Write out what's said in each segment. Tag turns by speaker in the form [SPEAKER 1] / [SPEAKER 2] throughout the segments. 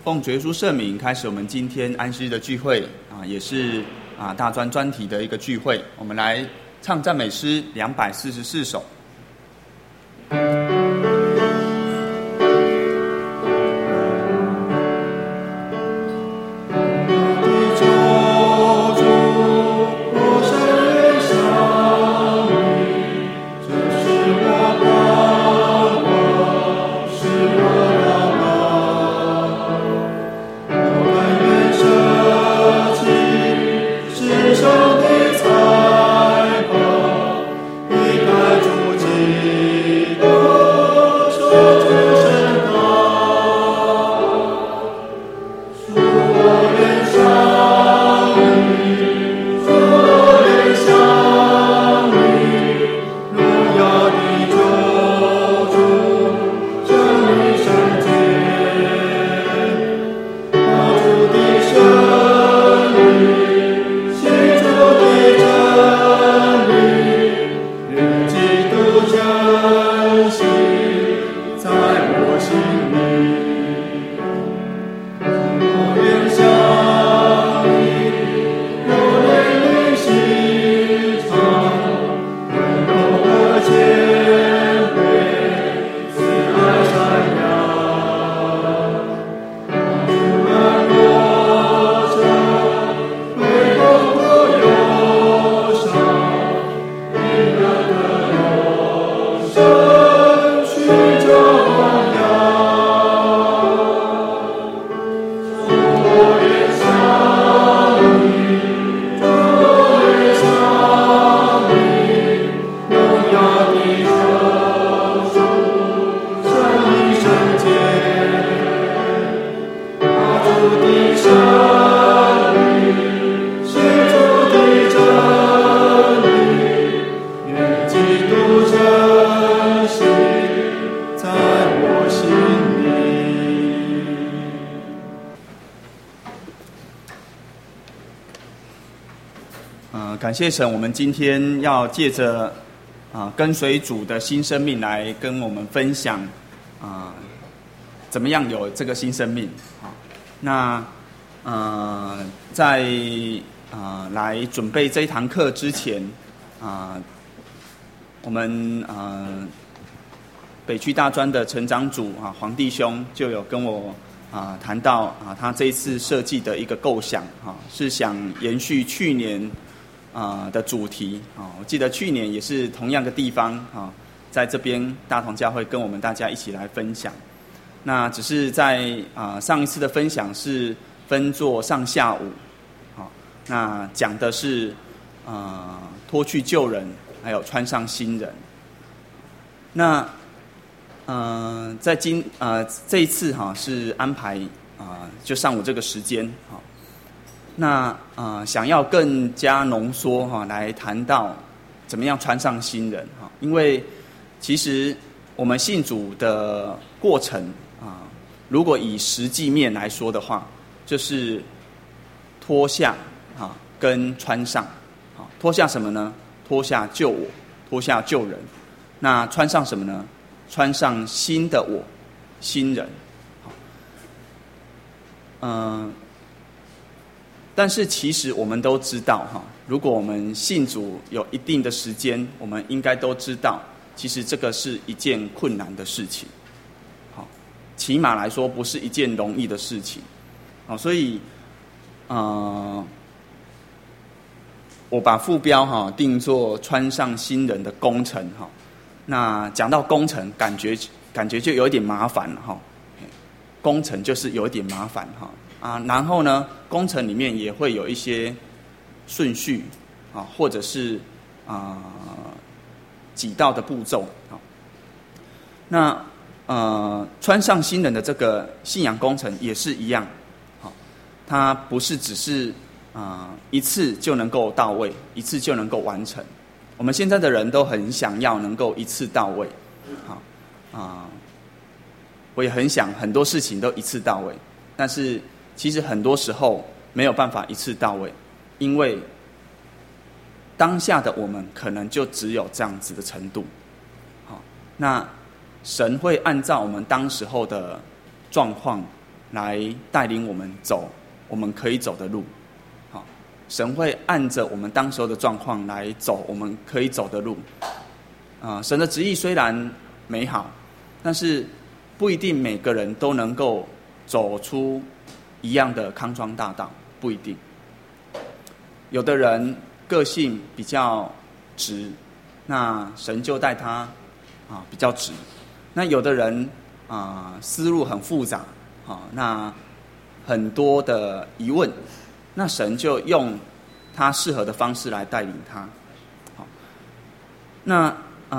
[SPEAKER 1] 奉主耶稣圣名开始我们今天安息日的聚会也是大专专题的一个聚会。我们来唱赞美诗244首。感谢神，我们今天要借着跟随主的新生命来跟我们分享怎么样有这个新生命。那在来准备这一堂课之前我们北区大专的成长组黄弟兄就有跟我谈到他这一次设计的一个构想是想延续去年的主题我记得去年也是同样的地方在这边大同教会跟我们大家一起来分享。那只是在上一次的分享是分作上下午那讲的是脱去旧人，还有穿上新人。那在这一次是安排就上午这个时间那想要更加浓缩来谈到怎么样穿上新人因为其实我们信主的过程如果以实际面来说的话，就是脱下跟穿上脱下什么呢？脱下旧我，脱下旧人。那穿上什么呢？穿上新的我，新人。但是其实我们都知道如果我们信主有一定的时间，我们应该都知道其实这个是一件困难的事情起码来说不是一件容易的事情所以我把副标定作穿上新人的工程那讲到工程感觉就有点麻烦工程就是有点麻烦然后呢工程里面也会有一些顺序或者是几道的步骤那穿上新人的这个信仰工程也是一样它不是只是一次就能够到位，一次就能够完成。我们现在的人都很想要能够一次到位我也很想很多事情都一次到位，但是其实很多时候没有办法一次到位，因为当下的我们可能就只有这样子的程度那神会按照我们当时候的状况来带领我们走我们可以走的路。好，神会按着我们当时候的状况来走我们可以走的路。神的旨意虽然美好，但是不一定每个人都能够走出一样的康庄大道，不一定。有的人个性比较直，那神就带他比较直。那有的人思路很复杂，那很多的疑问，那神就用他适合的方式来带领他。好，那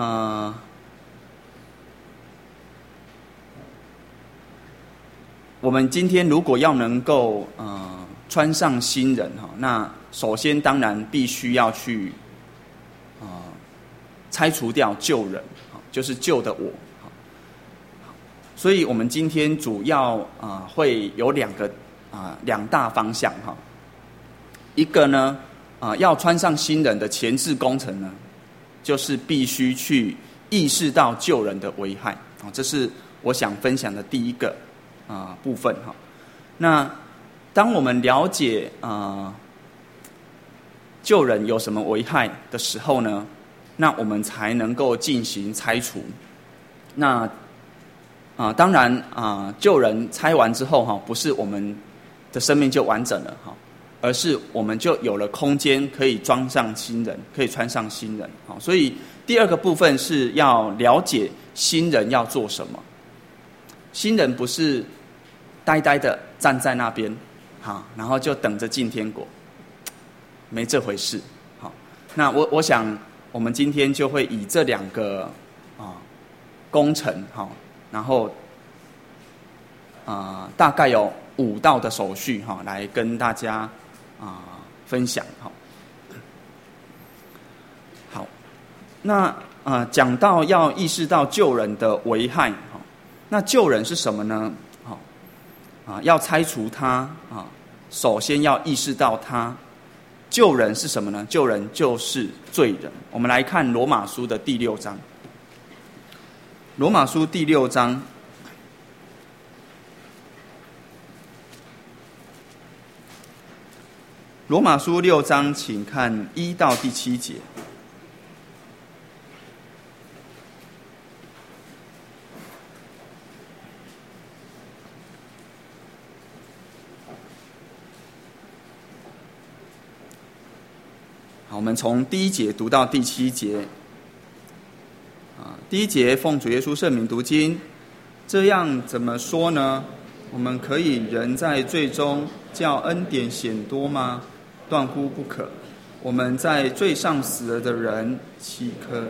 [SPEAKER 1] 我们今天如果要能够穿上新人，那首先当然必须要去拆除掉旧人，就是旧的我。所以我们今天主要会有两大方向哈。一个呢要穿上新人的前置工程呢，就是必须去意识到旧人的危害，这是我想分享的第一个部分哈。那当我们了解旧人有什么危害的时候呢，那我们才能够进行拆除。那当然旧人拆完之后不是我们的生命就完整了而是我们就有了空间可以装上新人，可以穿上新人。所以第二个部分是要了解新人要做什么。新人不是呆呆的站在那边然后就等着进天国，没这回事。那我想我们今天就会以这两个工程然后大概有5道的手续来跟大家分享。好，那讲到要意识到旧人的危害，那旧人是什么呢？要拆除他首先要意识到他旧人是什么呢？旧人就是罪人。我们来看罗马书的第6章。罗马书第6章，罗马书6章，请看1到第7节。好，我们从第1节读到第7节。第1节，奉主耶稣圣名读经。这样怎么说呢？我们可以仍在罪中，叫恩典显多吗？断乎不可。我们在罪上死了的人，岂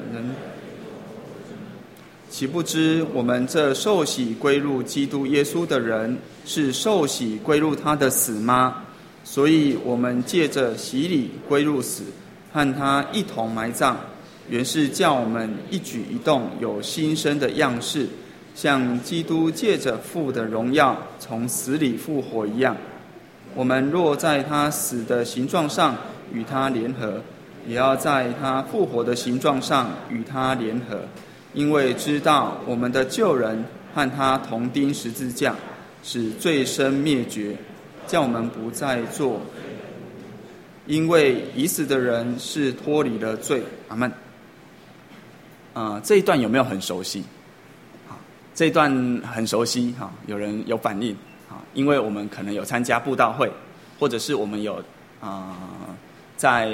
[SPEAKER 1] 不知我们这受洗归入基督耶稣的人，是受洗归入他的死吗？所以我们借着洗礼归入死，和他一同埋葬，原是叫我们一举一动有新生的样式，像基督借着父的荣耀从死里复活一样。我们若在他死的形状上与他联合，也要在他复活的形状上与他联合，因为知道我们的旧人和他同钉十字架，使罪身灭绝，叫我们不再做。因为已死的人是脱离了罪。阿们。这一段有没有很熟悉？这一段很熟悉有人有反应因为我们可能有参加布道会，或者是我们有在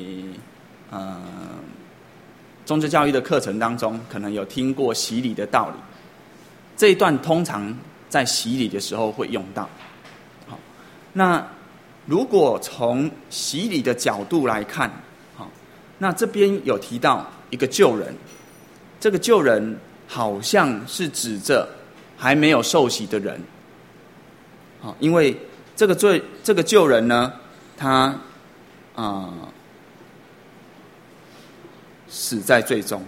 [SPEAKER 1] 宗教教育的课程当中，可能有听过洗礼的道理。这一段通常在洗礼的时候会用到。好，那如果从洗礼的角度来看，那这边有提到一个旧人，这个旧人好像是指着还没有受洗的人，因为这个旧人呢，他死在罪中。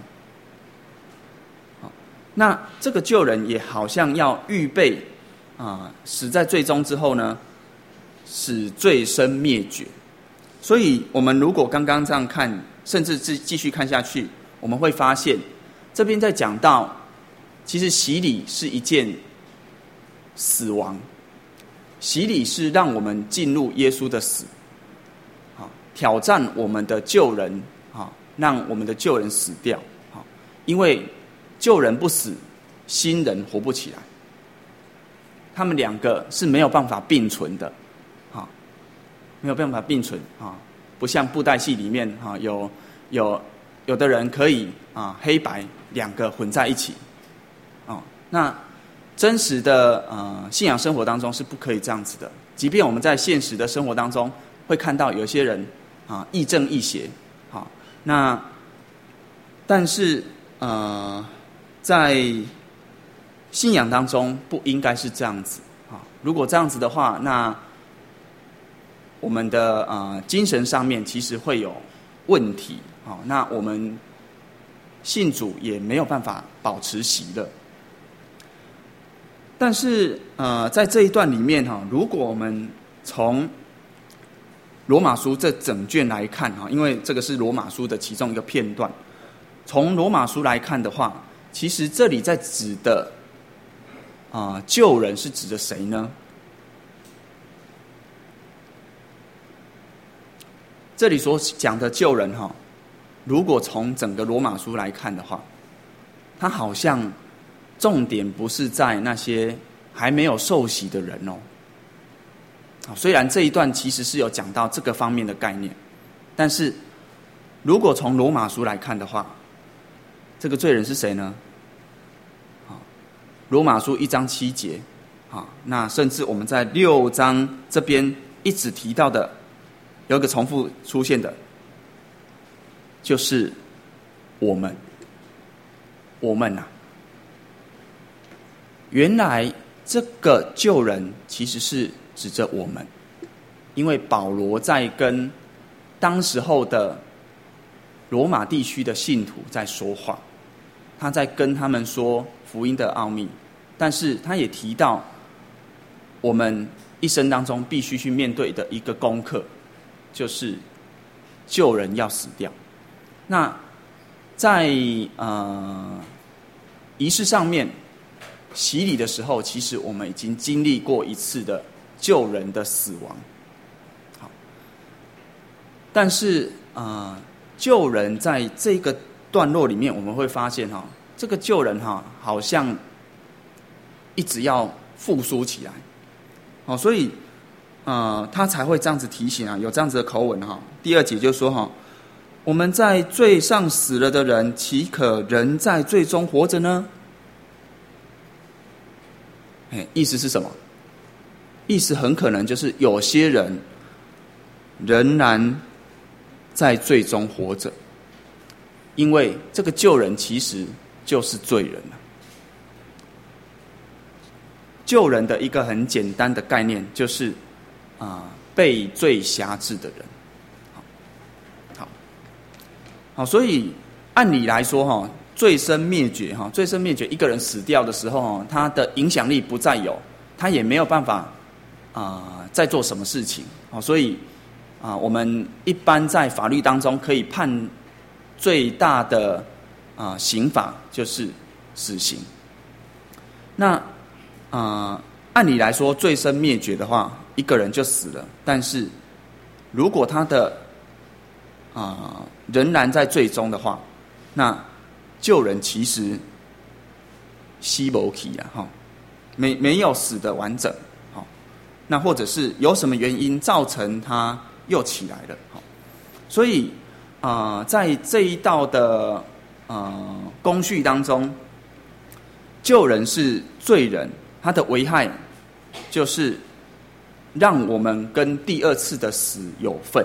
[SPEAKER 1] 那这个旧人也好像要预备死在罪中之后呢，使罪身灭绝。所以我们如果刚刚这样看，甚至继续看下去，我们会发现这边在讲到，其实洗礼是一件死亡， 洗礼是让我们进入耶稣的死，挑战我们的旧人，让我们的旧人死掉，因为旧人不死，新人活不起来，他们两个是没有办法并存的，没有办法并存，不像布袋戏里面有的人可以黑白两个混在一起，那真实的信仰生活当中是不可以这样子的。即便我们在现实的生活当中会看到有些人亦正亦邪，但是在信仰当中不应该是这样子。如果这样子的话，那我们的精神上面其实会有问题，那我们信主也没有办法保持喜乐。但是在这一段里面如果我们从罗马书这整卷来看，因为这个是罗马书的其中一个片段，从罗马书来看的话，其实这里在指的旧人是指的谁呢？这里所讲的旧人如果从整个罗马书来看的话，它好像重点不是在那些还没有受洗的人虽然这一段其实是有讲到这个方面的概念，但是如果从罗马书来看的话，这个罪人是谁呢？罗马书1章7节，那甚至我们在6章这边一直提到的，有一个重复出现的，就是我们原来这个旧人其实是指着我们，因为保罗在跟当时候的罗马地区的信徒在说话，他在跟他们说福音的奥秘，但是他也提到我们一生当中必须去面对的一个功课，就是旧人要死掉。那在仪式上面洗礼的时候，其实我们已经经历过一次的旧人的死亡。好，但是旧人在这个段落里面，我们会发现这个旧人好像一直要复苏起来，所以他才会这样子提醒有这样子的口吻第2节就说我们在罪上死了的人，岂可仍在罪中活着呢？意思是什么？意思很可能就是有些人仍然在罪中活着，因为这个旧人其实就是罪人了。旧人的一个很简单的概念就是被罪辖制的人。好，所以按理来说罪身灭绝一个人死掉的时候他的影响力不再有，他也没有办法再做什么事情。所以我们一般在法律当中可以判最大的刑罚就是死刑。那按理来说罪身灭绝的话，一个人就死了，但是如果他的仍然在罪中的话，那旧人其实死不去没有死的完整，那或者是有什么原因造成他又起来了，所以在这一道的工序当中，旧人是罪人，他的危害就是让我们跟第2次的死有份。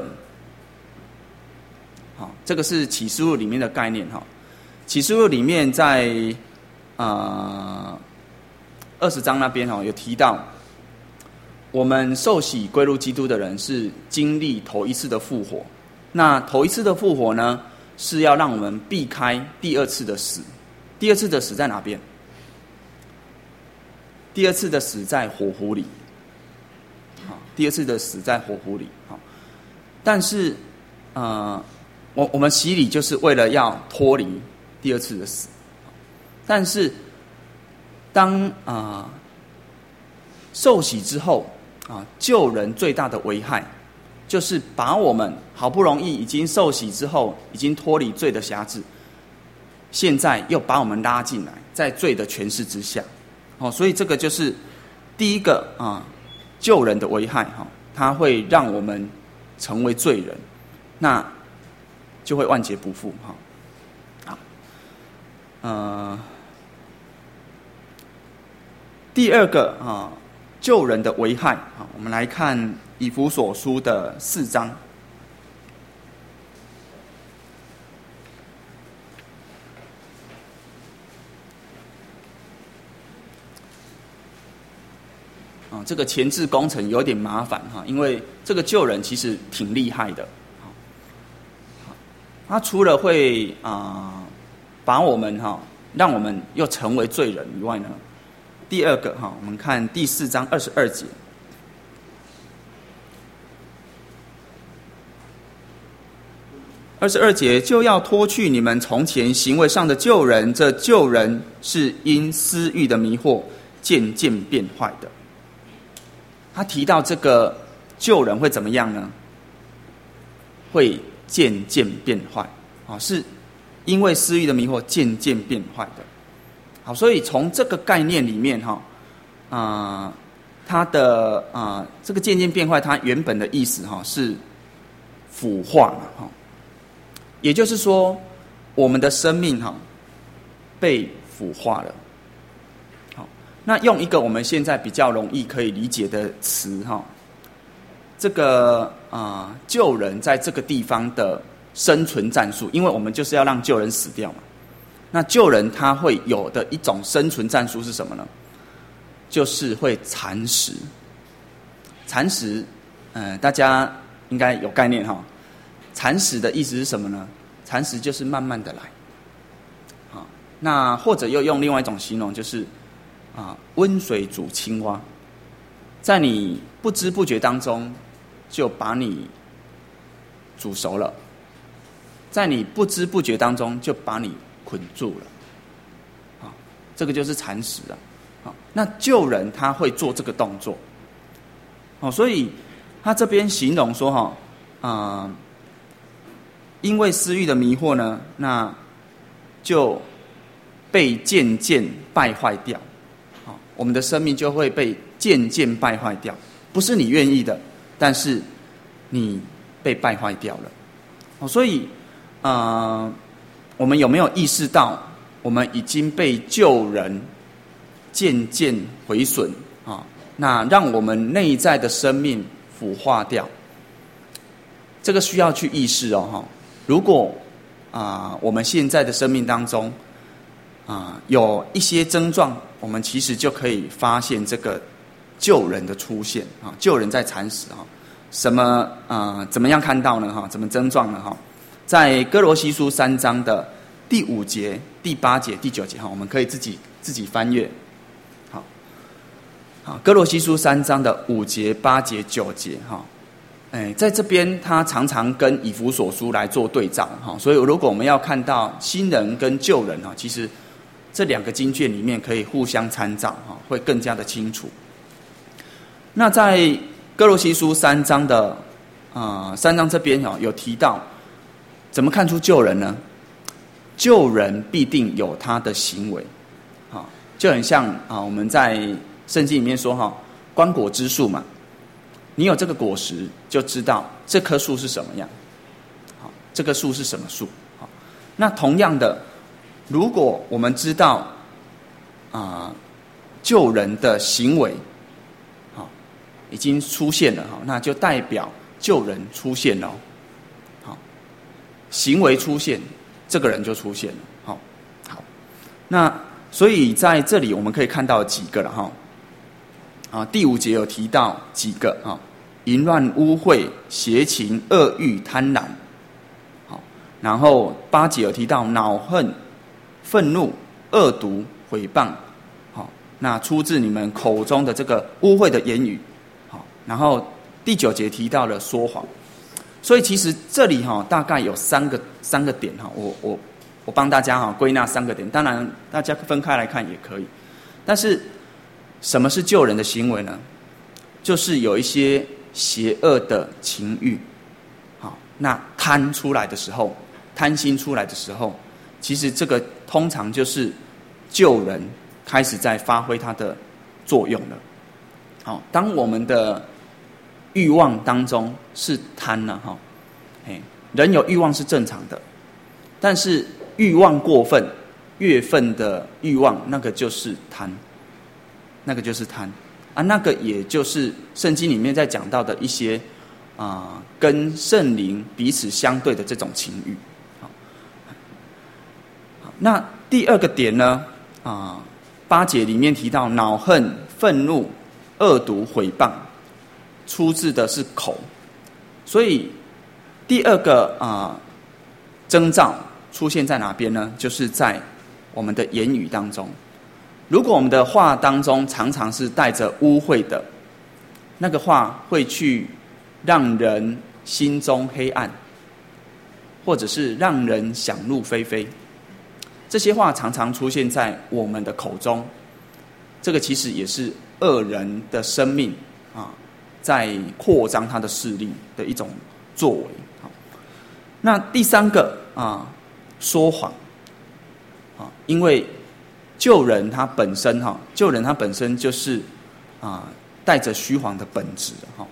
[SPEAKER 1] 这个是启示录里面的概念。启示录里面在20章那边有提到，我们受洗归入基督的人是经历头一次的复活。那头一次的复活呢，是要让我们避开第2次的死。第2次的死在哪边？第2次的死在火湖里。第2次的死在火湖里。但是我们洗礼就是为了要脱离第2次的死，但是当受洗之后， 救人最大的危害，就是把我们好不容易已经受洗之后，已经脱离罪的辖制，现在又把我们拉进来，在罪的权势之下。所以这个就是第一个救人的危害，它会让我们成为罪人，那就会万劫不复。第二个救人的危害，我们来看以弗所书的4章。这个前置工程有点麻烦因为这个救人其实挺厉害的。他除了会把我们让我们又成为罪人以外呢，第二个我们看第4章22节。22节，就要脱去你们从前行为上的旧人，这旧人是因私欲的迷惑渐渐变坏的。他提到这个旧人会怎么样呢？会渐渐变坏，是因为私欲的迷惑渐渐变坏的。好，所以从这个概念里面它的这个渐渐变坏，它原本的意思是腐化嘛，也就是说我们的生命被腐化了。那用一个我们现在比较容易可以理解的词这个救人在这个地方的生存战术，因为我们就是要让救人死掉嘛。那救人他会有的一种生存战术是什么呢？就是会蚕食。蚕食，大家应该有概念蚕食的意思是什么呢？蚕食就是慢慢的来。那或者又用另外一种形容，就是温水煮青蛙，在你不知不觉当中就把你煮熟了，在你不知不觉当中就把你捆住了。这个就是蚕食那救人他会做这个动作。所以他这边形容说因为私欲的迷惑呢，那就被渐渐败坏掉。我们的生命就会被渐渐败坏掉，不是你愿意的，但是你被败坏掉了。所以我们有没有意识到我们已经被救人渐渐毁损那让我们内在的生命腐化掉？这个需要去意识如果我们现在的生命当中有一些症状，我们其实就可以发现这个救人的出现救人在蚕食什么怎么样看到呢怎么症状呢在哥罗西书3章的第5节、第8节、第9节我们可以自己翻阅。好，哥罗西书3章的5节、8节、9节在这边他常常跟以弗所书来做对照所以如果我们要看到新人跟旧人其实这两个经卷里面可以互相参照会更加的清楚。那在哥罗西书3章的3章这边有提到怎么看出救人呢？救人必定有他的行为就很像我们在圣经里面说观果知树嘛，你有这个果实就知道这棵树是什么样，这个树是什么树。那同样的，如果我们知道救人的行为已经出现了那就代表救人出现了行为出现，这个人就出现了好，那所以在这里我们可以看到几个了第5节有提到几个淫乱、污秽、邪情、恶欲、贪婪。然后8节有提到恼恨、愤怒、恶毒、毁谤。那出自你们口中的这个污秽的言语。然后第9节提到了说谎。所以其实这里大概有三个点我帮大家归纳3个点，当然大家分开来看也可以。但是什么是救人的行为呢？ 就是有一些邪恶的情欲，好，那贪出来的时候，贪心出来的时候，其实这个通常就是旧人开始在发挥它的作用了。好，当我们的欲望当中是贪了哈，人有欲望是正常的，但是欲望过分、越分的欲望，那个就是贪，那个就是贪啊，那个也就是圣经里面在讲到的一些跟圣灵彼此相对的这种情欲。好，那第二个点呢，8节里面提到恼恨、愤怒、恶毒、毁谤，出自的是口，所以第二个征兆出现在哪边呢？就是在我们的言语当中。如果我们的话当中常常是带着污秽的，那个话会去让人心中黑暗，或者是让人想入非非。这些话常常出现在我们的口中，这个其实也是恶人的生命在扩张他的势力的一种作为。好，那第三个说谎因为旧人他本身就是带着虚谎的本质好，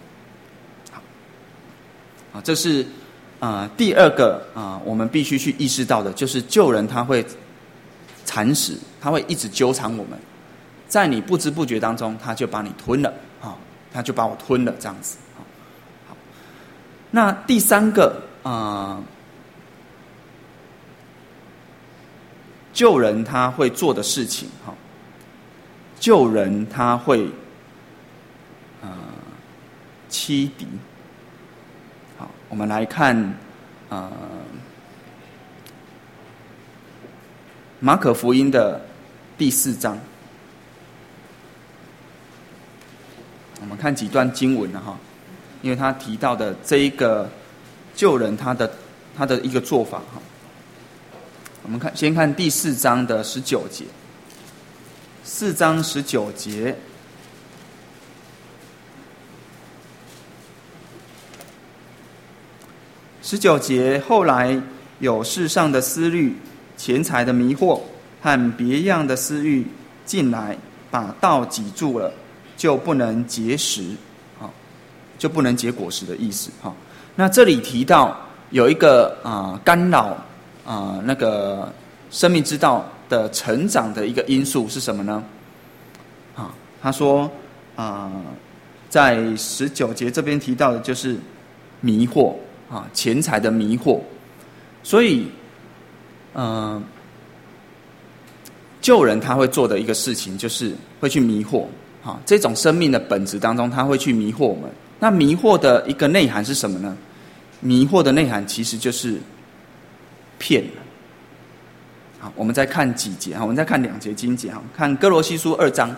[SPEAKER 1] 这是第二个我们必须去意识到的，就是旧人他会蚕食，他会一直纠缠我们，在你不知不觉当中，他就把你吞了他就把我吞了这样子。好，那第三个旧人他会做的事情旧人他会欺敌。好，我们来看马可福音的第4章，我们看几段经文因为他提到的这一个旧人他的一个做法我们先看第4章的19节，4章19节，后来有世上的思虑、钱财的迷惑和别样的私欲进来，把道挤住了，就不能结实，就不能结果实的意思。那这里提到有一个干扰那个生命之道的成长的一个因素是什么呢？他说在19节这边提到的就是迷惑钱财的迷惑，所以旧人他会做的一个事情就是会去迷惑这种生命的本质当中，他会去迷惑我们。那迷惑的一个内涵是什么呢？迷惑的内涵其实就是骗。好，我们再看几节我们再看2节经节看哥罗西书2章。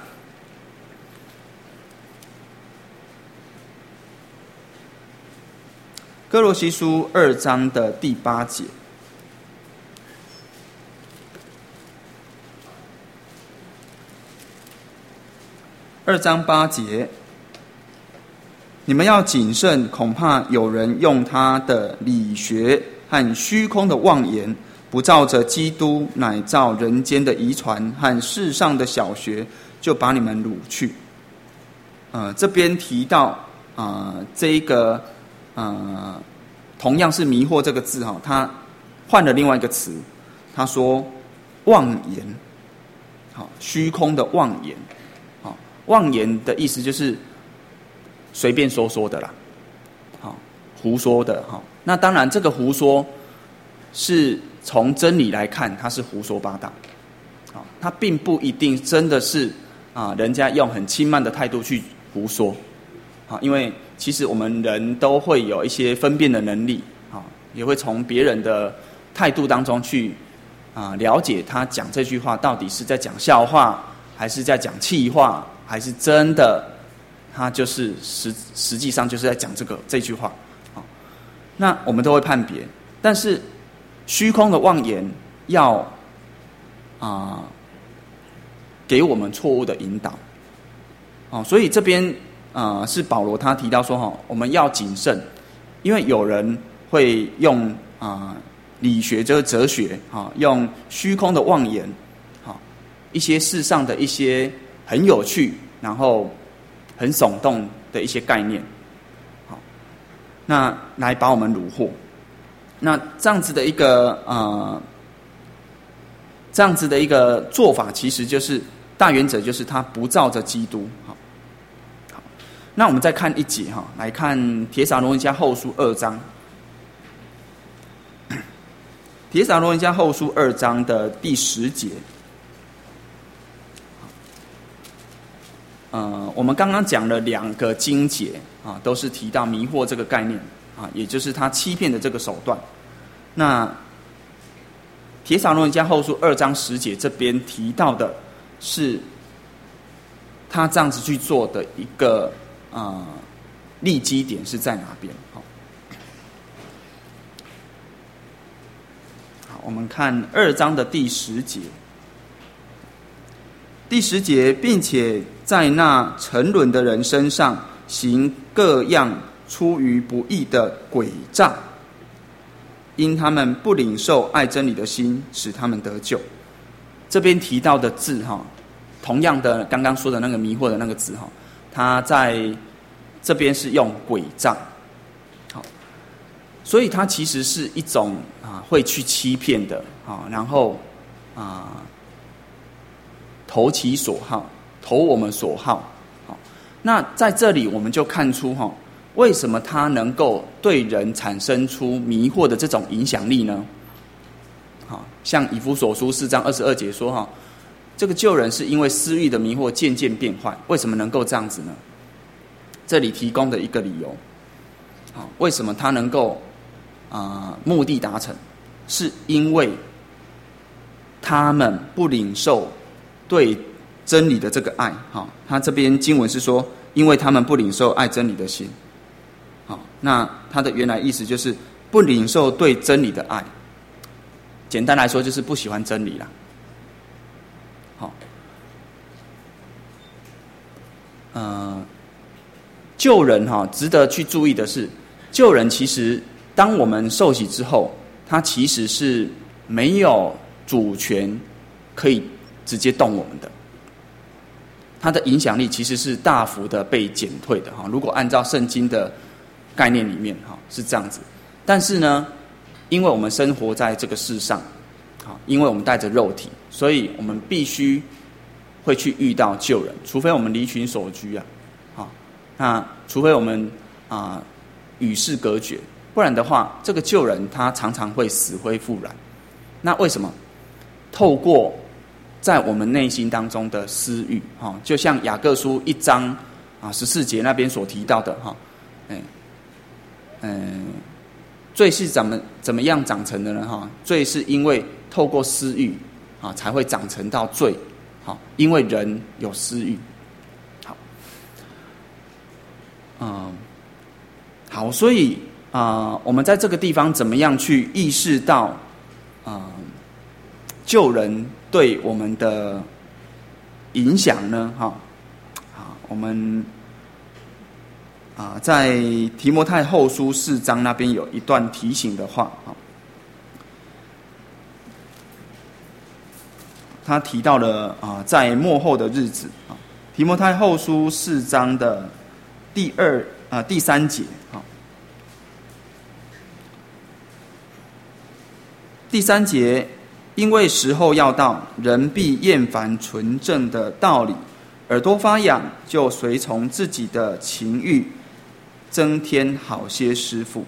[SPEAKER 1] 哥罗西书2章的第8节。2章8节，你们要谨慎，恐怕有人用他的理学和虚空的妄言，不照着基督，乃照人间的遗传和世上的小学，就把你们掳去。这边提到这一个同样是迷惑这个字他换了另外一个词，他说妄言，虚空的妄言。妄言的意思就是随便说的啦，胡说的那当然，这个胡说是从真理来看，它是胡说八道，它并不一定真的是人家用很轻慢的态度去胡说，因为其实我们人都会有一些分辨的能力，也会从别人的态度当中去了解他讲这句话到底是在讲笑话，还是在讲气话，还是真的他就是实际上就是在讲这句话。那我们都会判别，但是虚空的妄言要给我们错误的引导。所以这边是保罗他提到说我们要谨慎，因为有人会用理学就是哲学用虚空的妄言一些世上的一些很有趣然后很耸动的一些概念那来把我们虏获。那这样子的一个做法，其实就是大原则，就是他不照着基督。好，那我们再看一节来看帖撒罗尼迦后书2章。帖撒罗尼迦后书2章的第10节。我们刚刚讲了2个经节都是提到迷惑这个概念也就是他欺骗的这个手段。那帖撒罗尼迦后书2章10节这边提到的是他这样子去做的一个立基点是在哪边？好，我们看2章的第10节。第10节，并且在那沉沦的人身上行各样出于不义的诡诈，因他们不领受爱真理的心，使他们得救。这边提到的字同样的刚刚说的那个迷惑的那个字它在这边是用诡诈。好，所以它其实是一种会去欺骗的然后投其所好，投我们所好。好，那在这里我们就看出为什么它能够对人产生出迷惑的这种影响力呢？像以弗所书4章22节说这个旧人是因为私欲的迷惑渐渐变坏。为什么能够这样子呢？这里提供的一个理由为什么他能够目的达成，是因为他们不领受对真理的这个爱。他这边经文是说因为他们不领受爱真理的心。那他的原来意思就是不领受对真理的爱，简单来说就是不喜欢真理啦。救人值得去注意的是，救人其实当我们受洗之后，他其实是没有主权可以直接动我们的，他的影响力其实是大幅的被减退的。如果按照圣经的概念里面是这样子。但是呢，因为我们生活在这个世上，因为我们带着肉体，所以我们必须会去遇到救人，除非我们离群索居那除非我们与世隔绝，不然的话，这个救人他常常会死灰复燃。那为什么？透过在我们内心当中的私欲就像雅各书1章14节那边所提到的罪是怎么样长成的呢？罪是因为透过私欲才会长成到罪。因为人有私欲。好，所以我们在这个地方怎么样去意识到救人对我们的影响呢？我们在提摩太后书4章那边有一段提醒的话，他提到了在末后的日子，提摩太后书4章的第3节，第3节，因为时候要到，人必厌烦纯正的道理，耳朵发痒，就随从自己的情欲，增添好些师傅，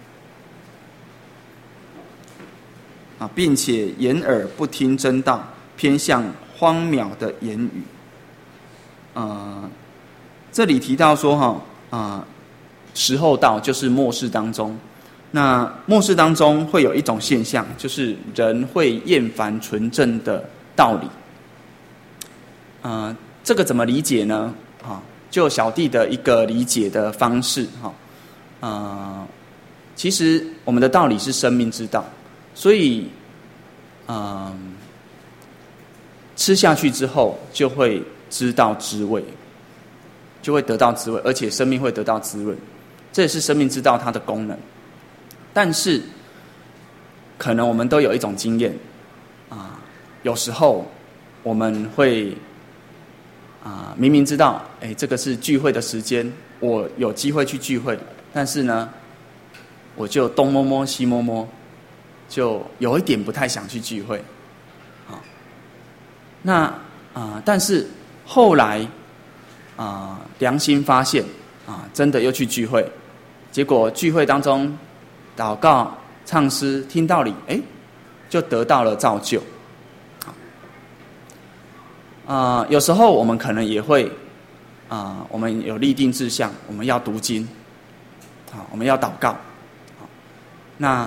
[SPEAKER 1] 并且掩耳不听真道，偏向荒渺的言语。这里提到说时候到，就是末世当中。那末世当中会有一种现象，就是人会厌烦纯正的道理。这个怎么理解呢？就小弟的一个理解的方式，其实我们的道理是生命之道，所以吃下去之后就会知道滋味。 就会得到滋润，而且生命会得到滋润。这也是生命之道它的功能。但是，可能我们都有一种经验啊，有时候我们会明明知道，这个是聚会的时间，我有机会去聚会，但是呢，我就东摸摸西摸摸，就有一点不太想去聚会，那但是后来良心发现真的又去聚会，结果聚会当中祷告、唱诗、听道理，就得到了造就。有时候我们可能也会我们有立定志向，我们要读经，我们要祷告，那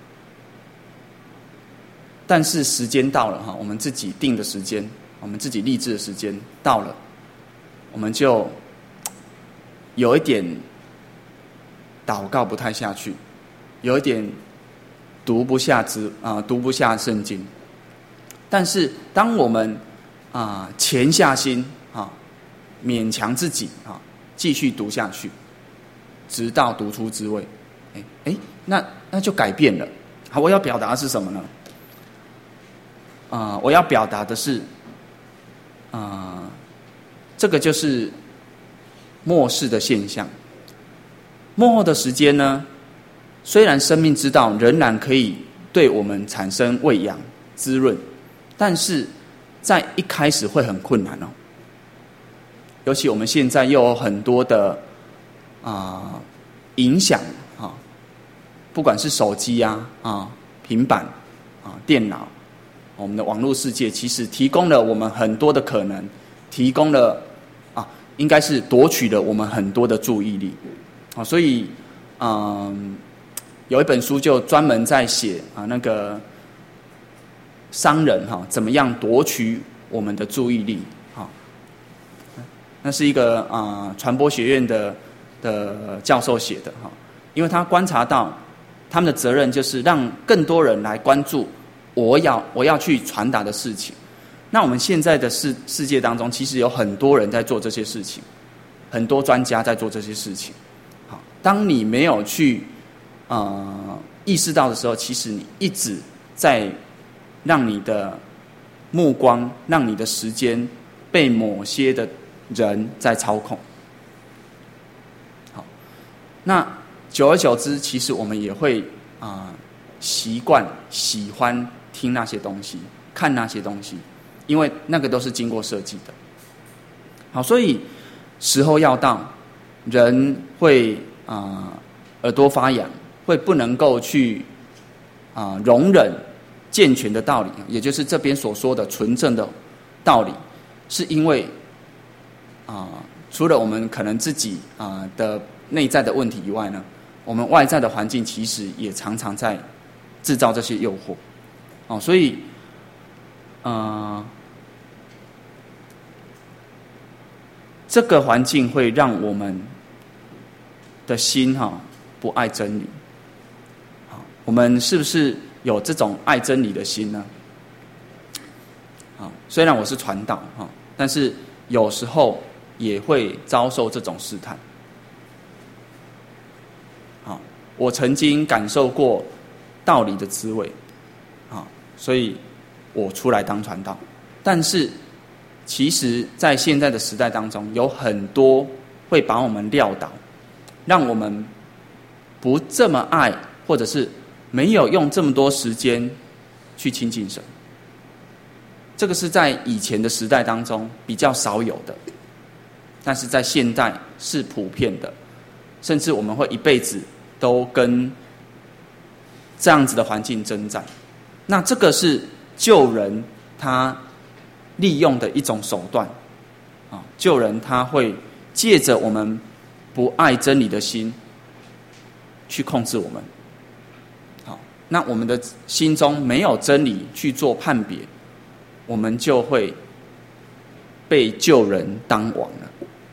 [SPEAKER 1] 但是时间到了我们自己定的时间，我们自己立志的时间到了，我们就有一点祷告不太下去，有一点读不下圣经。但是当我们潜下心勉强自己继续读下去，直到读出滋味，那就改变了。好，我要表达的是什么呢？我要表达的是，这个就是末世的现象。末后的时间呢，虽然生命之道仍然可以对我们产生喂养、滋润，但是在一开始会很困难哦。尤其我们现在又有很多的影响不管是手机平板电脑，我们的网络世界其实提供了我们很多的可能，提供了应该是夺取了我们很多的注意力所以有一本书就专门在写那个商人怎么样夺取我们的注意力那是一个传播学院的教授写的因为他观察到他们的责任就是让更多人来关注我要去传达的事情。那我们现在的世界当中，其实有很多人在做这些事情，很多专家在做这些事情。好，当你没有去意识到的时候，其实你一直在让你的目光、让你的时间被某些的人在操控。好，那久而久之，其实我们也会习惯、喜欢听那些东西，看那些东西，因为那个都是经过设计的。好，所以时候要到，人会耳朵发痒，会不能够去容忍健全的道理，也就是这边所说的纯正的道理，是因为除了我们可能自己的内在的问题以外呢，我们外在的环境其实也常常在制造这些诱惑所以这个环境会让我们的心不爱真理。我们是不是有这种爱真理的心呢？虽然我是传道但是有时候也会遭受这种试探。我曾经感受过道理的滋味所以我出来当传道。但是其实在现在的时代当中，有很多会把我们撂倒，让我们不这么爱，或者是没有用这么多时间去亲近神。这个是在以前的时代当中比较少有的，但是在现代是普遍的，甚至我们会一辈子都跟这样子的环境征战。那这个是旧人他利用的一种手段旧人他会借着我们不爱真理的心去控制我们。好，那我们的心中没有真理去做判别，我们就会被旧人当王了。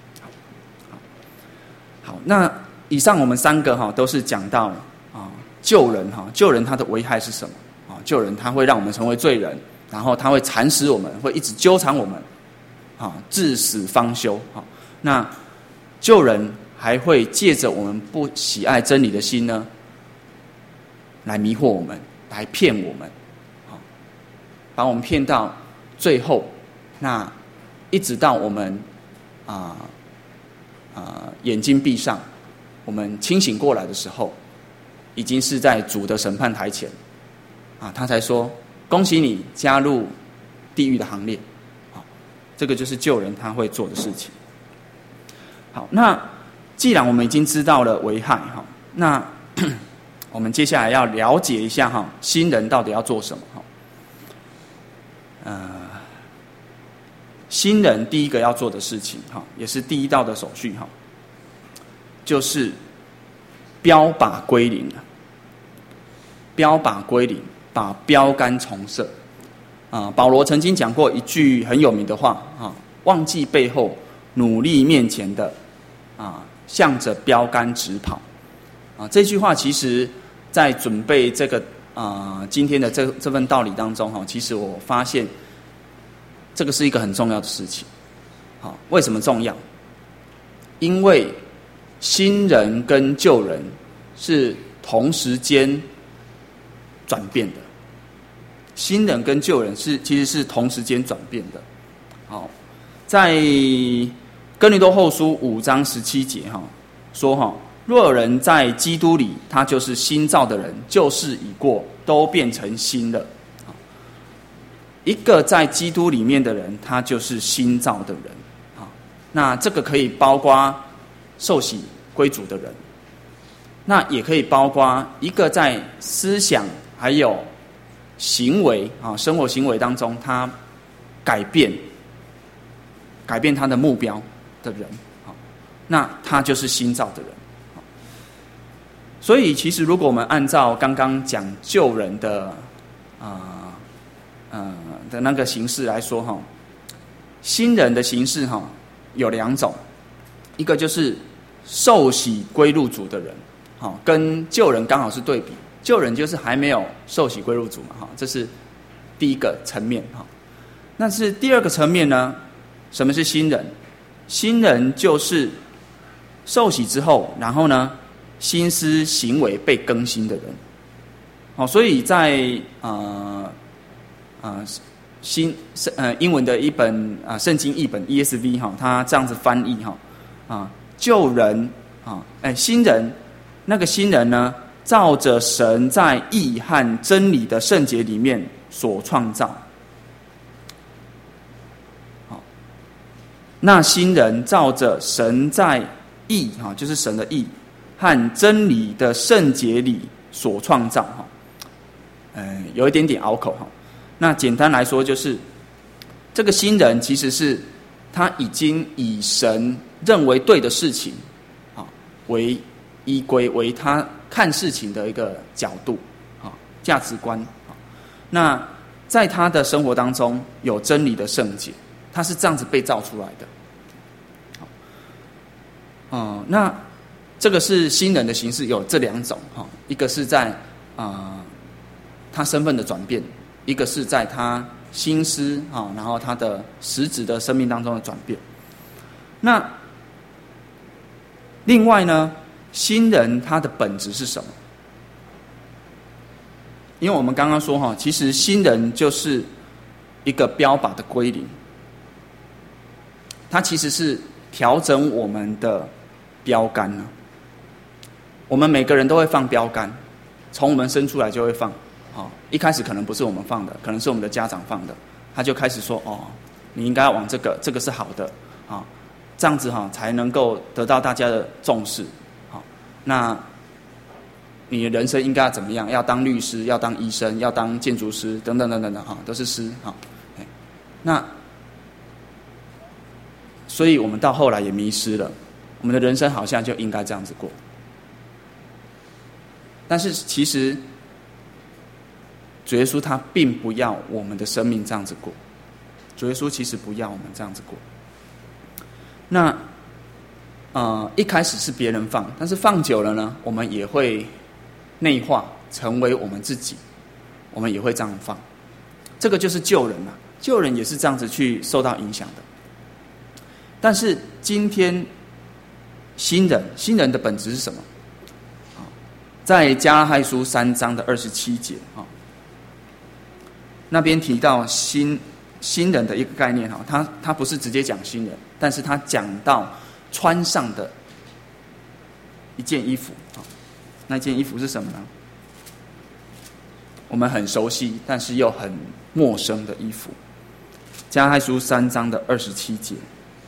[SPEAKER 1] 好，那以上我们三个都是讲到旧人旧人他的危害是什么旧人他会让我们成为罪人，然后他会蚕食我们，会一直纠缠我们至死方休。那旧人还会借着我们不喜爱真理的心呢，来迷惑我们，来骗我们，把我们骗到最后，那一直到我们眼睛闭上，我们清醒过来的时候，已经是在主的审判台前，他才说恭喜你加入地狱的行列。这个就是旧人他会做的事情。好，那既然我们已经知道了危害，那我们接下来要了解一下新人到底要做什么。新人第一个要做的事情，也是第一道的手续，就是标靶归零。标靶归零，把标杆重设。保罗曾经讲过一句很有名的话，忘记背后，努力面前的，向着标杆直跑。这句话其实在准备这个今天的这份道理当中，其实我发现这个是一个很重要的事情。为什么重要？因为新人跟旧人是同时间转变的。新人跟旧人其实是同时间转变的。好，在哥林多后书5章17节说若有人在基督里，他就是新造的人，旧事已过，都变成新了。一个在基督里面的人，他就是新造的人。那这个可以包括受洗归主的人，那也可以包括一个在思想还有行为生活行为当中，他改变他的目标的人，那他就是新造的人。所以其实如果我们按照刚刚讲旧人的的那个形式来说，新人的形式有两种，一个就是受洗归入主的人，跟旧人刚好是对比。旧人就是还没有受洗归入主嘛，这是第一个层面。但是第二个层面呢，什么是新人？新人就是受洗之后，然后呢，心思行为被更新的人。所以在英文的一本圣经译本 ESV 他这样子翻译旧人新人，那个新人呢，照着神在义和真理的圣洁里面所创造。那新人照着神在义就是神的义和真理的圣洁里所创造。有一点点拗口。那简单来说，就是这个新人其实是他已经以神认为对的事情为依归，为他看事情的一个角度价值观。那在他的生活当中有真理的圣洁，他是这样子被造出来的。那这个是新人的形式，有这两种。一个是在他身份的转变，一个是在他心思然后他的实质的生命当中的转变。那另外呢，新人他的本质是什么？因为我们刚刚说其实新人就是一个标靶的归零，它其实是调整我们的标杆。我们每个人都会放标杆，从我们生出来就会放。一开始可能不是我们放的，可能是我们的家长放的，他就开始说你应该要往这个是好的这样子才能够得到大家的重视。那你的人生应该要怎么样？要当律师，要当医生，要当建筑师，等等等等的都是师。那所以我们到后来也迷失了，我们的人生好像就应该这样子过。但是其实主耶稣他并不要我们的生命这样子过，主耶稣其实不要我们这样子过。那一开始是别人放，但是放久了呢，我们也会内化成为我们自己，我们也会这样放。这个就是旧人旧人也是这样子去受到影响的。但是今天新人的本质是什么？在加拉太书3章的27节那边提到新人的一个概念他不是直接讲新人，但是他讲到穿上的一件衣服那件衣服是什么呢？我们很熟悉，但是又很陌生的衣服。加拉太书3章的27节，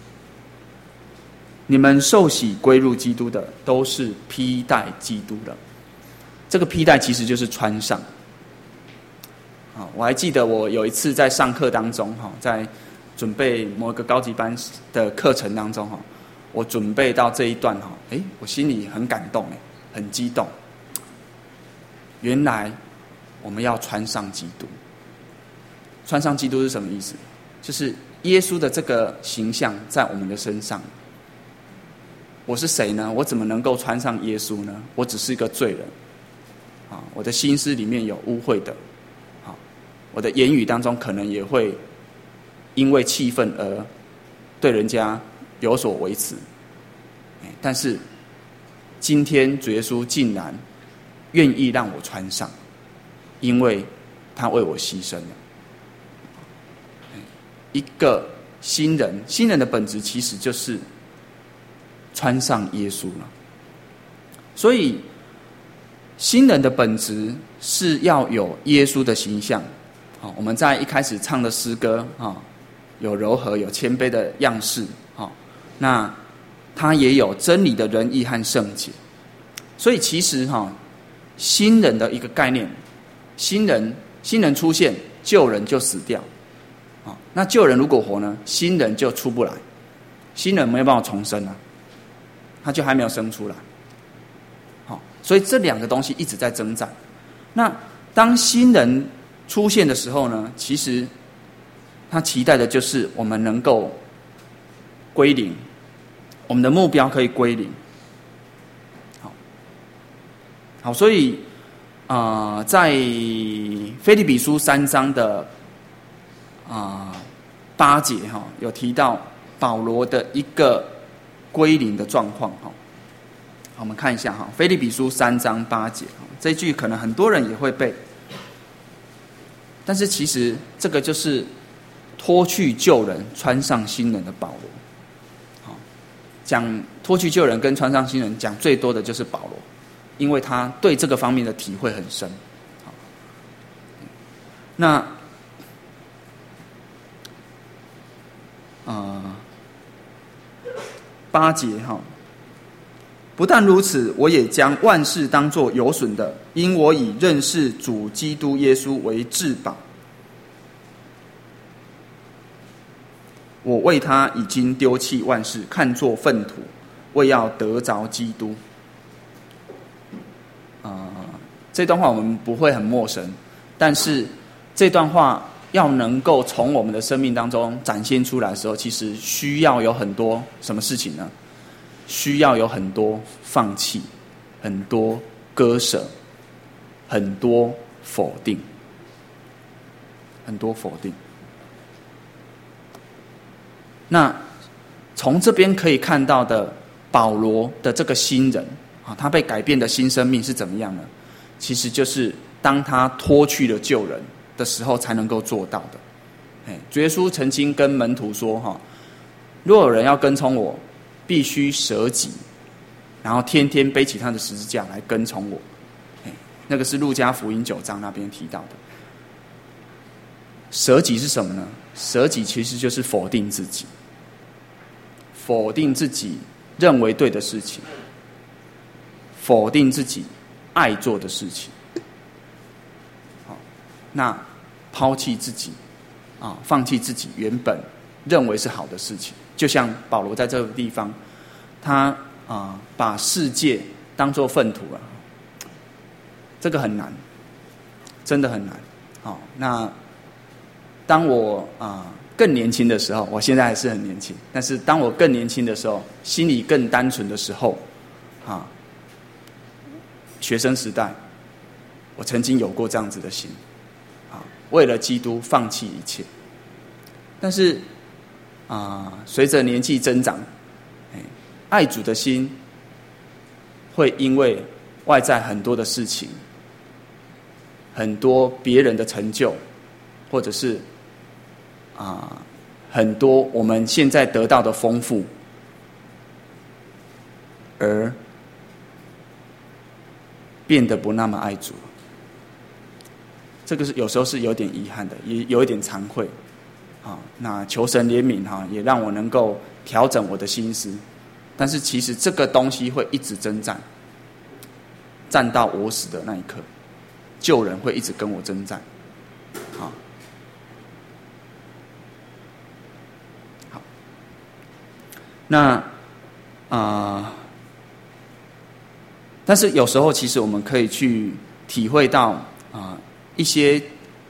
[SPEAKER 1] 你们受洗归入基督的，都是披戴基督的。这个披戴其实就是穿上。我还记得我有一次在上课当中在准备某一个高级班的课程当中我准备到这一段我心里很感动很激动。原来我们要穿上基督。穿上基督是什么意思？就是耶稣的这个形象在我们的身上。我是谁呢？我怎么能够穿上耶稣呢？我只是一个罪人我的心思里面有污秽的我的言语当中可能也会因为气愤而对人家有所维持。但是今天主耶稣竟然愿意让我穿上，因为他为我牺牲了。一个新人的本质其实就是穿上耶稣了。所以新人的本质是要有耶稣的形象。我们在一开始唱的诗歌有柔和有谦卑的样式那他也有真理的仁义和圣洁。所以其实新人的一个概念，新人出现，旧人就死掉那旧人如果活呢，新人就出不来，新人没有办法重生他就还没有生出来。所以这两个东西一直在征战。那当新人出现的时候呢，其实他期待的就是我们能够归零，我们的目标可以归零。好，所以在腓立比书3章的8节有提到保罗的一个归零的状况我们看一下腓立比书3章8节这一句可能很多人也会背，但是其实这个就是脱去旧人穿上新人的保罗。讲脱去旧人跟穿上新人讲最多的就是保罗，因为他对这个方面的体会很深。那8节不但如此，我也将万事当作有损的，因我以认识主基督耶稣为至宝。我为他已经丢弃万事，看作粪土，为要得着基督。这段话我们不会很陌生，但是这段话要能够从我们的生命当中展现出来的时候，其实需要有很多什么事情呢？需要有很多放弃，很多割舍，很多否定，很多否定。那从这边可以看到的保罗的这个新人他被改变的新生命是怎么样呢？其实就是当他脱去了旧人的时候才能够做到的。主耶稣曾经跟门徒说若有人要跟从我，必须舍己，然后天天背起他的十字架来跟从我。那个是路加福音9章那边提到的。舍己是什么呢？舍己其实就是否定自己，否定自己认为对的事情，否定自己爱做的事情。那抛弃自己放弃自己原本认为是好的事情。就像保罗在这个地方，他把世界当作粪土了，这个很难，真的很难。那当我更年轻的时候，我现在还是很年轻，但是当我更年轻的时候，心里更单纯的时候学生时代我曾经有过这样子的心为了基督放弃一切。但是随着年纪增长爱主的心会因为外在很多的事情，很多别人的成就，或者是很多我们现在得到的丰富，而变得不那么爱主。这个是有时候是有点遗憾的，也有一点惭愧。那求神怜悯也让我能够调整我的心思。但是其实这个东西会一直征战，战到我死的那一刻，救人会一直跟我征战。好，那但是有时候其实我们可以去体会到一些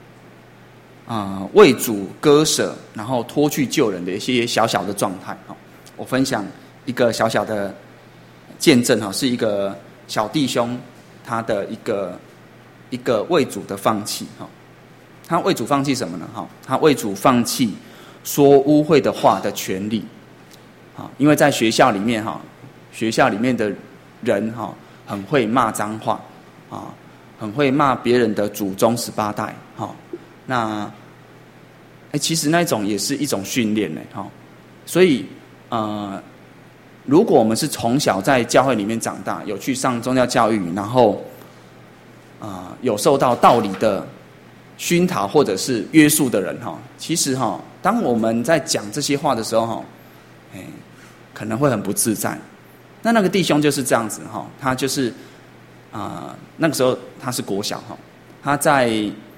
[SPEAKER 1] 为主割舍，然后脱去救人的一些小小的状态。我分享一个小小的见证，是一个小弟兄他的一个为主的放弃。他为主放弃什么呢？他为主放弃说污秽的话的权利。因为在学校里面的人很会骂脏话，很会骂别人的祖宗18代。那其实那种也是一种训练呢。所以如果我们是从小在教会里面长大，有去上宗教教育，然后有受到道理的熏陶或者是约束的人，其实当我们在讲这些话的时候，可能会很不自在。那个弟兄就是这样子，他就是那个时候他是国小，他在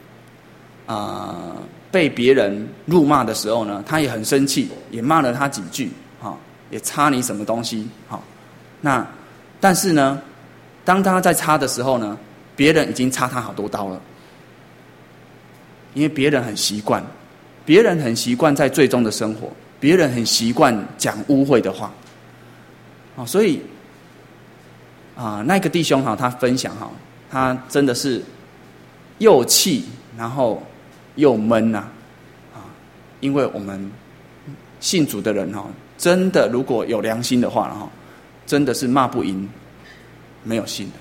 [SPEAKER 1] 被别人辱骂的时候呢，他也很生气，也骂了他几句，也插你什么东西。那但是呢，当他在插的时候呢，别人已经插他好多刀了，因为别人很习惯在罪中的生活，别人很习惯讲污秽的话。所以那个弟兄他分享他真的是又气然后又闷因为我们信主的人真的如果有良心的话真的是骂不赢没有信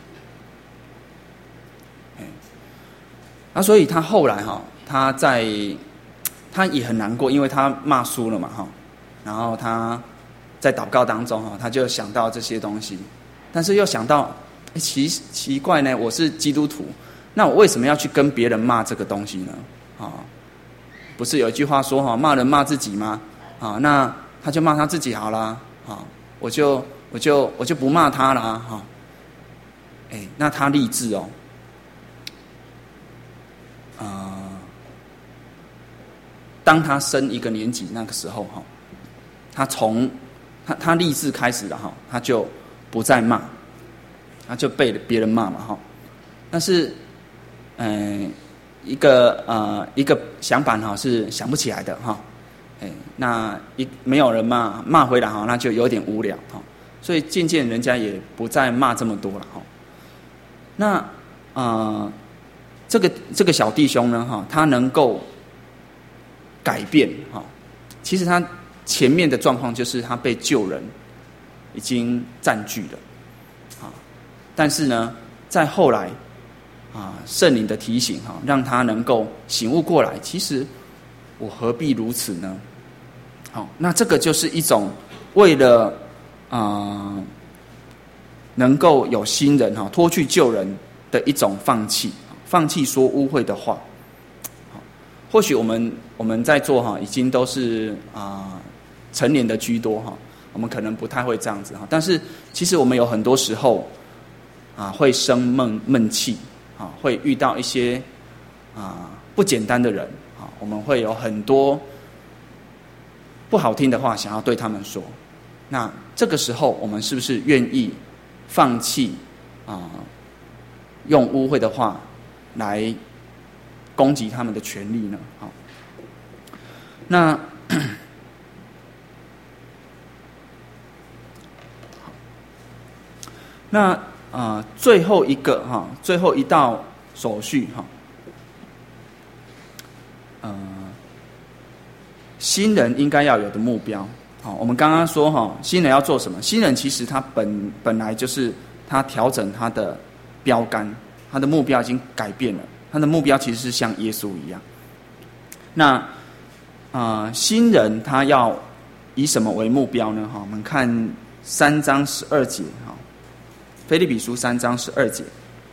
[SPEAKER 1] 的。所以他后来他也很难过，因为他骂输了嘛然后他在祷告当中他就想到这些东西，但是又想到奇怪呢，我是基督徒，那我为什么要去跟别人骂这个东西呢？不是有一句话说骂人骂自己吗？那他就骂他自己好啦，我就不骂他啦。那他立志当他升一个年级那个时候他立志开始了他就不再骂，他就被别人骂嘛但是一个想法是想不起来的那没有人骂回来那就有点无聊所以渐渐人家也不再骂这么多了那这个小弟兄呢他能够改变其实他前面的状况就是他被旧人已经占据了但是呢在后来圣灵的提醒让他能够醒悟过来，其实我何必如此呢？那这个就是一种为了能够有新人脱去旧人的一种放弃说污秽的话。或许我们在座已经都是成年的居多我们可能不太会这样子但是其实我们有很多时候会生闷气会遇到一些不简单的人我们会有很多不好听的话想要对他们说。那这个时候我们是不是愿意放弃用污秽的话来攻击他们的权利呢？那最后一道手续新人应该要有的目标好，我们刚刚说新人要做什么？新人其实他本来就是他调整他的标杆，他的目标已经改变了。他的目标其实是像耶稣一样。那新人他要以什么为目标呢？我们看3章12节，腓立比书3章12节，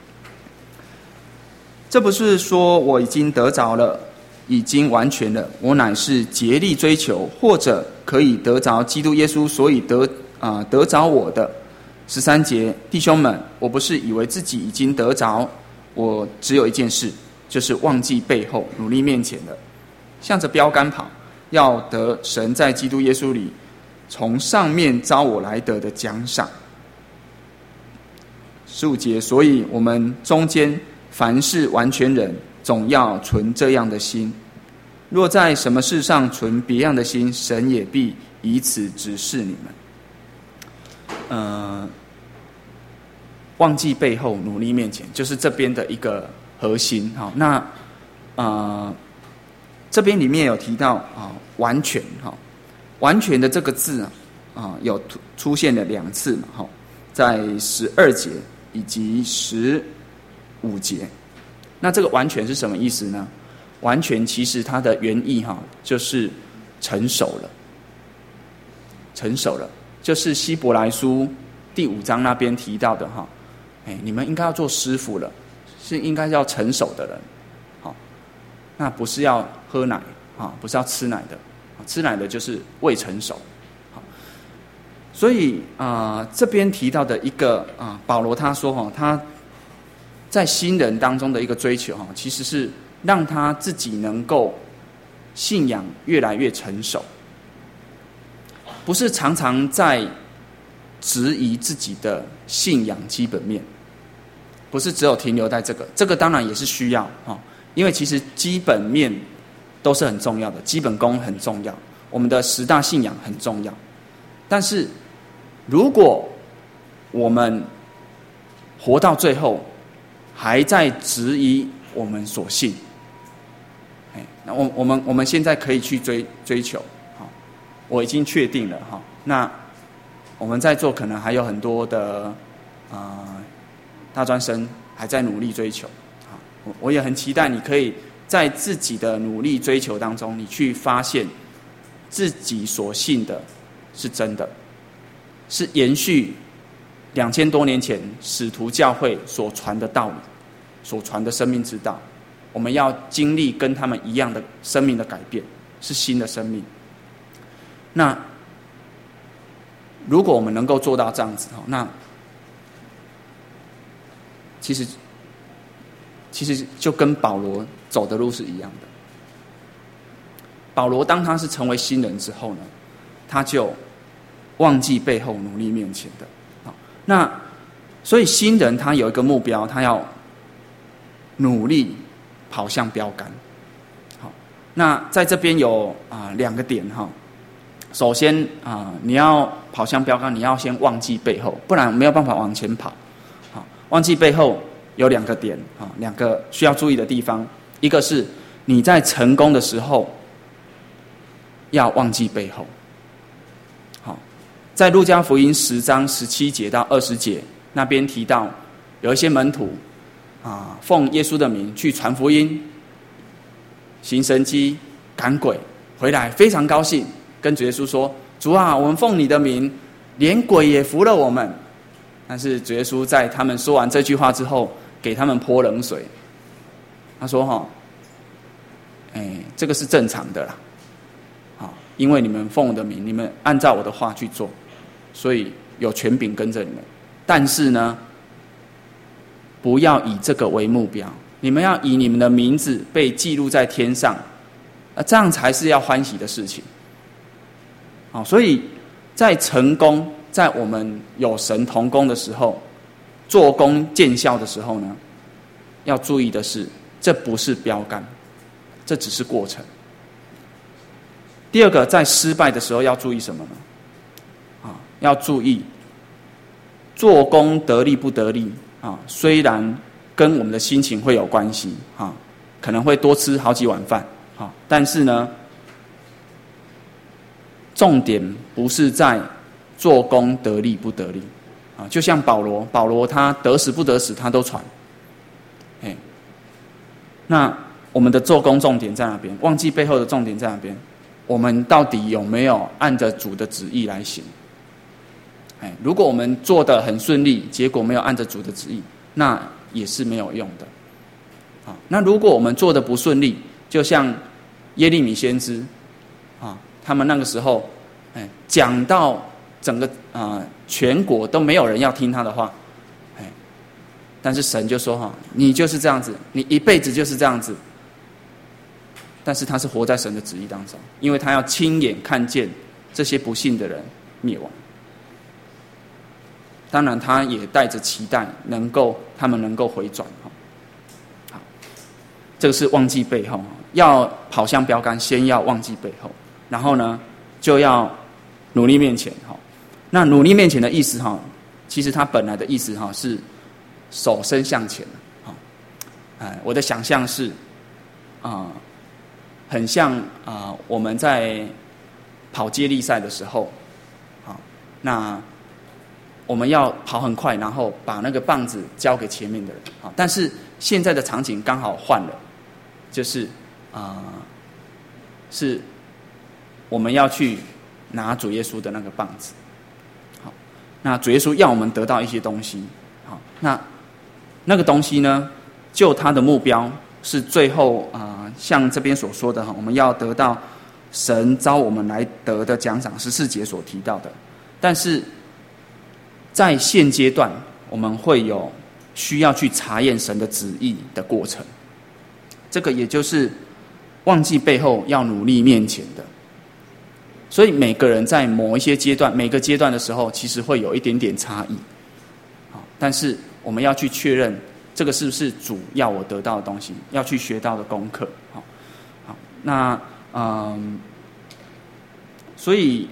[SPEAKER 1] 这不是说我已经得着了，已经完全了，我乃是竭力追求，或者可以得着基督耶稣，所以得着我的。13节，弟兄们，我不是以为自己已经得着，我只有一件事，就是忘记背后，努力面前的，向着标杆跑，要得神在基督耶稣里从上面召我来得的奖赏。15节，所以我们中间凡是完全人，总要存这样的心。若在什么事上存别样的心，神也必以此指示你们。忘记背后，努力面前，就是这边的一个核心。好，那这边里面有提到完全，完全的这个字有出现了2次嘛，在12节以及15节。那这个完全是什么意思呢？完全其实它的原意就是成熟了，成熟了，就是希伯来书第5章那边提到的你们应该要做师傅了，是应该要成熟的人。那不是要喝奶不是要吃奶的，吃奶的就是未成熟。所以这边提到的一个保罗他说他在新人当中的一个追求其实是让他自己能够信仰越来越成熟，不是常常在质疑自己的信仰基本面，不是只有停留在这个当然也是需要因为其实基本面都是很重要的，基本功很重要，我们的10大信仰很重要。但是如果我们活到最后还在质疑我们所信，那我们现在可以去追求，我已经确定了那我们在座可能还有很多的大专生还在努力追求，我也很期待你可以在自己的努力追求当中，你去发现自己所信的是真的，是延续2000多年前使徒教会所传的道理，所传的生命之道。我们要经历跟他们一样的生命的改变，是新的生命。那如果我们能够做到这样子，那其实就跟保罗走的路是一样的。保罗当他是成为新人之后呢，他就忘记背后，努力面前的。那所以新人他有一个目标，他要努力跑向标杆。好，那在这边有2个点首先你要跑向标杆，你要先忘记背后，不然没有办法往前跑。忘记背后有2个点2个需要注意的地方。一个是你在成功的时候要忘记背后。在路加福音10章17节到20节那边提到，有一些门徒奉耶稣的名去传福音、行神迹、赶鬼，回来非常高兴，跟主耶稣说：“主啊，我们奉你的名，连鬼也服了我们。”但是主耶稣在他们说完这句话之后，给他们泼冷水。他说：“这个是正常的啦，因为你们奉我的名，你们按照我的话去做，所以有权柄跟着你们。但是呢，不要以这个为目标，你们要以你们的名字被记录在天上，这样才是要欢喜的事情。”所以在成功，在我们有神同工的时候，做工见效的时候呢，要注意的是，这不是标杆，这只是过程。第二个，在失败的时候要注意什么呢？要注意做工得力不得力虽然跟我们的心情会有关系可能会多吃好几碗饭但是呢， 重点不是在做工得力不得力啊，就像保罗他得死不得死他都传，那我们的做工重点在哪边？忘记背后的重点在哪边？我们到底有没有按着主的旨意来行？如果我们做得很顺利，结果没有按着主的旨意，那也是没有用的。那如果我们做得不顺利，就像耶利米先知他们那个时候讲到整个全国都没有人要听他的话，但是神就说你就是这样子，你一辈子就是这样子。但是他是活在神的旨意当中，因为他要亲眼看见这些不信的人灭亡。当然他也带着期待他们能够回转。好，这个是忘记背后，要跑向标杆先要忘记背后，然后呢就要努力面前。那努力面前的意思其实它本来的意思是手伸向前。我的想象是很像我们在跑接力赛的时候，那我们要跑很快，然后把那个棒子交给前面的人。但是现在的场景刚好换了，就是是我们要去拿主耶稣的那个棒子。好，那主耶稣要我们得到一些东西。好，那个东西呢，就他的目标是最后像这边所说的我们要得到神召我们来得的奖赏，14节所提到的。但是在现阶段，我们会有需要去查验神的旨意的过程，这个也就是忘记背后要努力面前的。所以每个人在某一些阶段，每个阶段的时候，其实会有一点点差异。但是我们要去确认这个是不是主要我得到的东西，要去学到的功课。好，那所以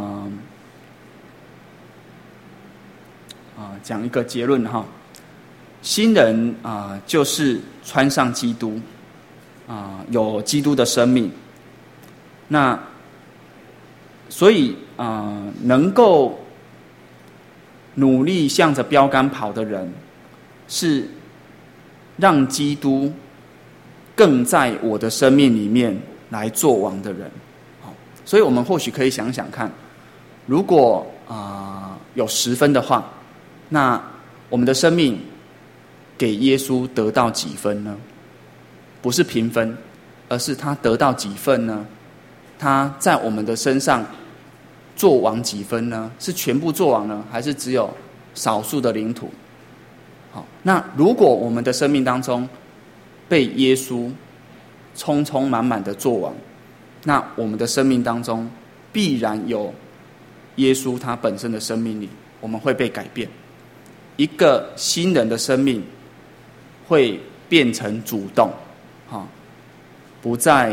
[SPEAKER 1] 讲一个结论新人就是穿上基督有基督的生命。那所以能够努力向着标杆跑的人，是让基督更在我的生命里面来做王的人。所以我们或许可以想想看，如果有10分的话，那我们的生命给耶稣得到几分呢？不是评分，而是他得到几分呢？他在我们的身上做王几分呢？是全部做王呢，还是只有少数的领土？好，那如果我们的生命当中被耶稣充充满满的做王，那我们的生命当中必然有耶稣他本身的生命力，我们会被改变。一个新人的生命会变成主动，不再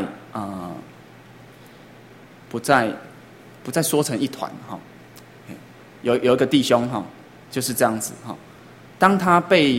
[SPEAKER 1] 缩成一团。有一个弟兄就是这样子。当他被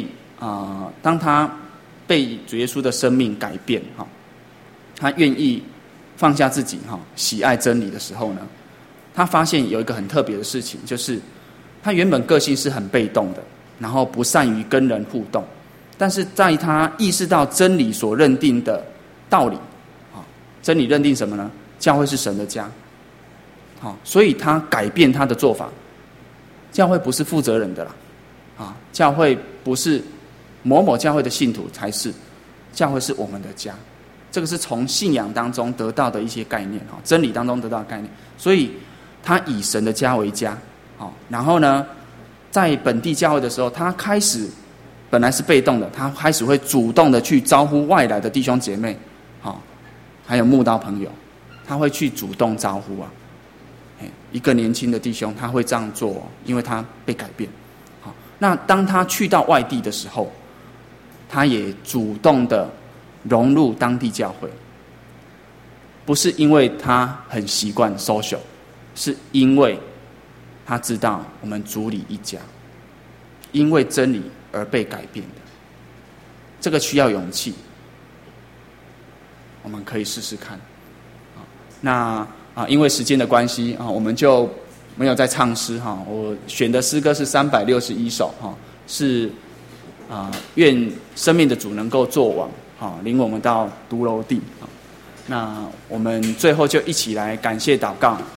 [SPEAKER 1] 主耶稣的生命改变，他愿意放下自己喜爱真理的时候呢，他发现有一个很特别的事情，就是他原本个性是很被动的，然后不善于跟人互动，但是在他意识到真理所认定的道理，真理认定什么呢？教会是神的家，所以他改变他的做法。教会不是负责人的啦，教会不是某某教会的信徒才是，教会是我们的家。这个是从信仰当中得到的一些概念，真理当中得到的概念。所以他以神的家为家，然后呢，在本地教会的时候，他开始本来是被动的，他开始会主动的去招呼外来的弟兄姐妹，还有慕道朋友，他会去主动招呼一个年轻的弟兄，他会这样做，因为他被改变。那当他去到外地的时候，他也主动的融入当地教会，不是因为他很习惯 social， 是因为他知道我们主里一家，因为真理而被改变的。这个需要勇气，我们可以试试看。那因为时间的关系我们就没有再唱诗我选的诗歌是361首是愿生命的主能够作王领我们到独楼地那我们最后就一起来感谢祷告